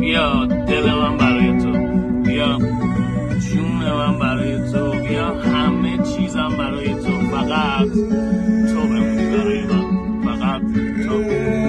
بیا دل من برای تو، بیا جون من برای تو، بیا همه چیزم برای تو، فقط تو بمونی برای من، فقط تو.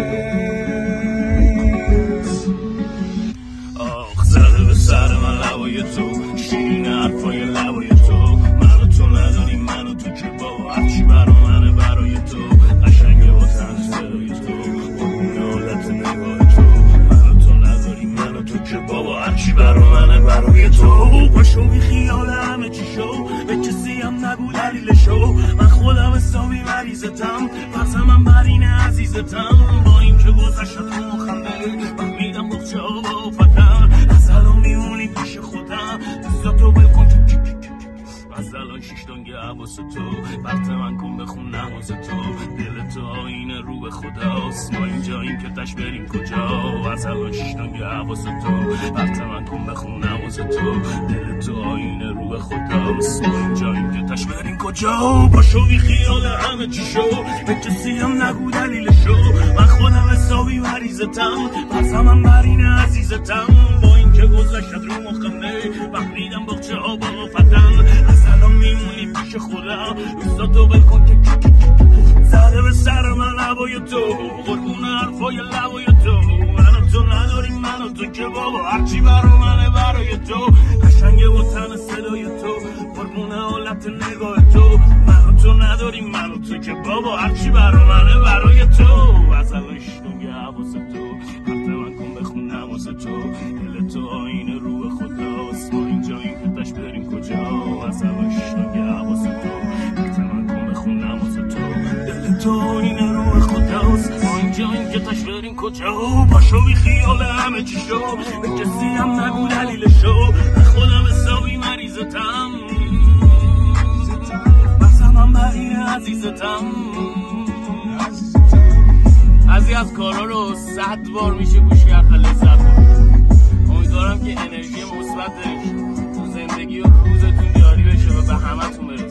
آخ زده به سر من لبای تو، شیرین حرفای لبای تو، منو تو نداری منو تو که بابا هرچی برا منه برای تو، قشنگه با تن صدای تو، قربون حالت نگاه تو، منو تو نداری منو تو که بابا هرچی برا منه برای تو. باشو بی خیال همه چی شو، به کسی هم نگو دلیلشو، من خودم حسابی مریضتم، فرزم بر این عزیزتم، با این که گذشت تو مخنده فهمیدم بخچه ها با آفتم، از الان میمونی پیش خودم، دستاتو بلکن از الان شیشتانگه حواس تو، برت من کن بخون نماز تو، دل تو آینه رو به خداست، ما اینجا این که تش بریم کجا، از الان شیشتانگه حواس تو، برت من کن بخون نماز تو، دل تو آینه رو به خداست، ما اینجا این که تش بریم کجا. باشو بی خیال همه چی شو، به کسی هم نگو دلیلشو، من خودم حسابی مریضتم، فرزم بر این عزیزتم، با این که گذشت رو مخمه فهمیدم بخچه ها با آفتم، الان میمونی پیش خودم، دوستاتو بکن که زده به سر من لبای تو، قربون حرفای لبای تو، منو تو نداری منو تو که بابا هرچی برا منه برای تو، قشنگه با تن صدای تو، قربون حالت نگاه تو، منو تو نداری منو تو که بابا هرچی برا منه برای تو، از الان شنونگه حواس تو، حرف من کن بخون نماز تو، دل تو آینه رو به خداست، ما اینجا این که تش بریم کجا، از الان شنونگه حواس تو، حرف من کن بخون نماز تو، دل تو آینه رو به خداست، ما اینجا این که تش بریم کجا. باشو بی خیال همه چی شو، به کسی هم نگو دلیلشو، من خودم حسابی مریضتم، بسم بر این عزیزتم، بعضی از کارا رو 100 بار میشه گوش کرد لذت برد. امیدوارم که انرژی مثبتش تو زندگی و روزتون جاری بشه و به همتون برسه.